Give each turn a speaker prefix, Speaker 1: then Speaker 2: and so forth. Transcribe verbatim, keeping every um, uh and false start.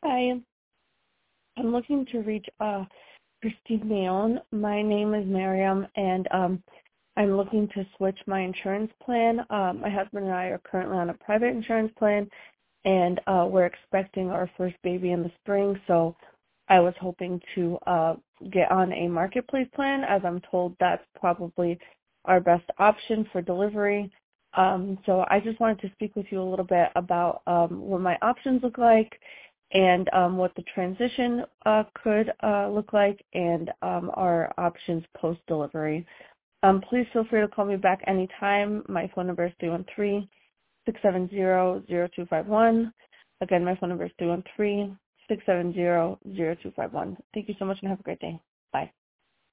Speaker 1: Hi, I'm looking to reach uh, Christine Mayon. My name is Miriam, and um, I'm looking to switch my insurance plan. Uh, my husband and I are currently on a private insurance plan, and uh, we're expecting our first baby in the spring, so I was hoping to uh, get on a marketplace plan, as I'm told that's probably our best option for delivery. Um, so I just wanted to speak with you a little bit about um, what my options look like and um, what the transition uh, could uh, look like and um, our options post-delivery. Um, please feel free to call me back anytime. My phone number is three one three, six seven zero, zero two five one. Again, my phone number is three one three, six seven zero, zero two five one. Thank you so much and have a great day. Bye.